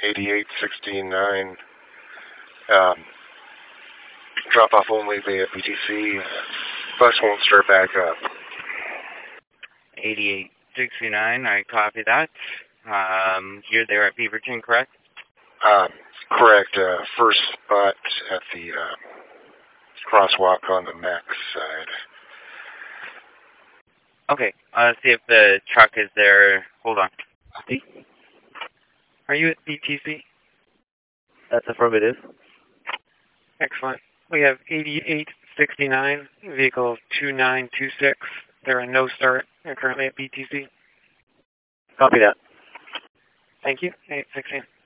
8869. Drop off only via BTC. Bus won't start back up. 8869, I copy that. You're there at Beaverton, correct? Correct. First spot at the crosswalk on the Max side. Okay, see if the truck is there. Hold on. Steve? Are you at BTC? That's affirmative. Excellent. We have 8869, vehicle 2926. They're a no start. They're currently at BTC. Copy that. Thank you. 816.